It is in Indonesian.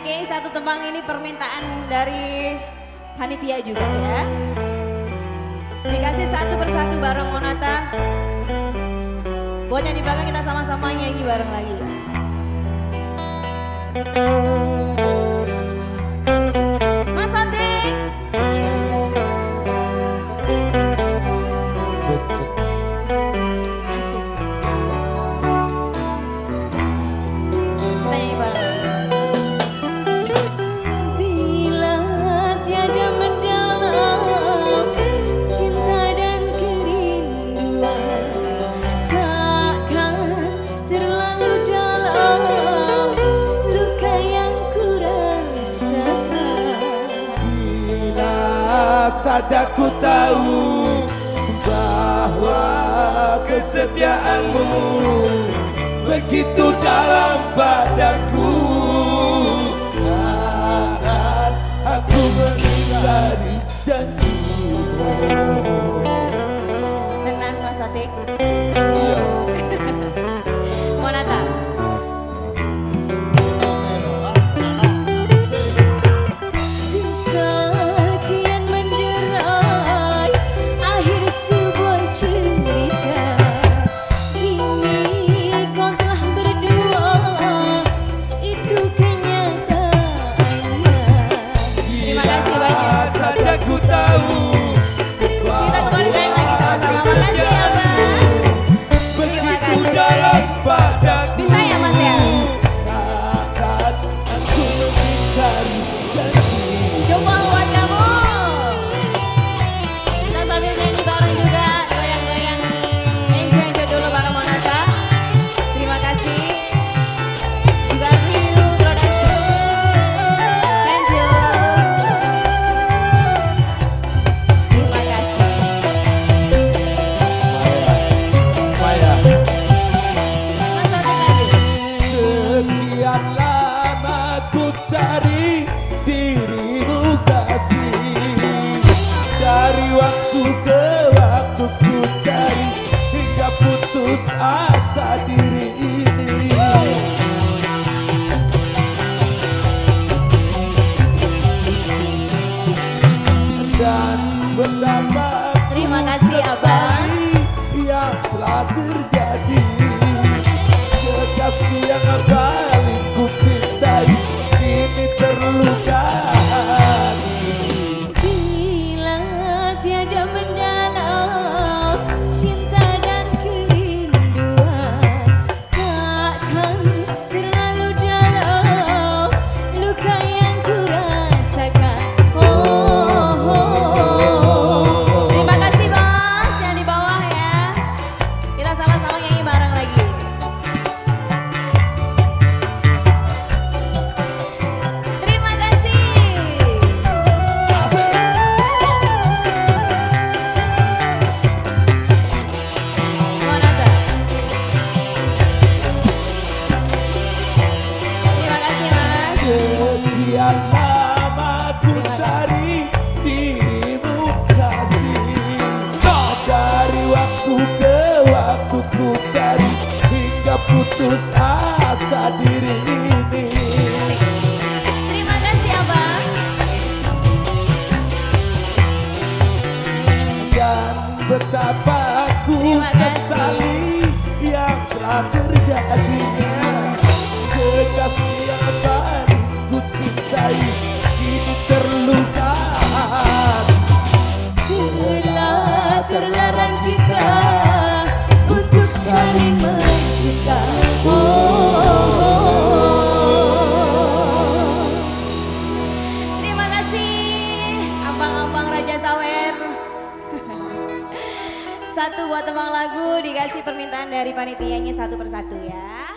Oke, satu tembang ini permintaan dari panitia juga ya. Dikasih satu persatu bareng Monata. Buat yang di belakang kita sama-sama nyanyi bareng lagi ya. Mas Santik. Asik. Kita nyanyi bareng. Bila tiada mendalam cinta dan kerinduan, takkan terlalu dalam luka yang kurasakan. Bila saja ku tahu bahwa kesetiaanmu begitu dalam padaku, akan aku mengingkari janjimu. Tenang Mas Santik. Iya. Monata. Sesal kian menderai akhir sebuah cerita. Kini kau telah berdua, itu kenyataannya. Terima kasih banyak. Saja ku tahu Kita kembali main lagi sama-sama. Makasih ya Bang. begitu dalam padaku. Bisa ya Mas ya? Akan aku mengingkari janjimu. Coba buat kamu. Kita sambil nyanyi bareng juga, goyang-goyang. Enjoy dulu bareng Monata. Terima kasih. Juga Riu Production. Thank you. Terima kasih. Maya. Mas Santik lagi. Sekian lama ku cari dirimu kasih, dari waktu ke waktu ku cari hingga putus asa diri ini. Dan betapa Terima kasih Abang. yang telah terjadi, kekasih yang paling ku cintai kini terluka hati. Bila tiada mendalam cinta dan kerinduan, takkan terlalu dalam luka yang kurasakan. Terima kasih Bos yang di bawah ya. Kita sama-sama nyanyi bareng lagi. Terima kasih. Monata. Terima kasih Mas. Sekian lama ku cari dirimu kasih, dari waktu ke waktu ku cari hingga putus asa diri ini. Terima kasih Abang. Dan betapa ku Terima kasih. sesali yang telah terjadi, kekasih yang paling ku cintai kini terluka hati. Telah terlarang kita untuk saling mencinta. Terima kasih abang-abang Raja Sawer. Satu buat tembang lagu dikasih permintaan dari panitianya satu persatu ya.